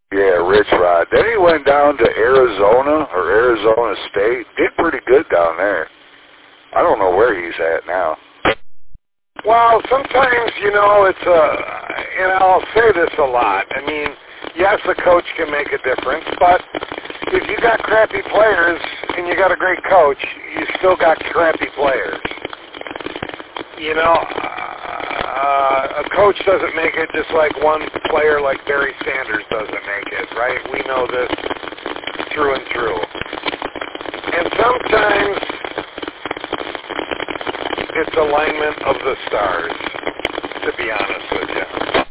Yeah, Rich Rod. Then he went down to Arizona or Arizona State. Did pretty good down there. I don't know where he's at now. Well, sometimes, it's and I'll say this a lot. I mean, yes, the coach can make a difference, but if you got crappy players and you got a great coach, you still got crappy players. A coach doesn't make it just like one player like Barry Sanders doesn't make it, right? We know this through and through. And sometimes it's alignment of the stars, to be honest with you.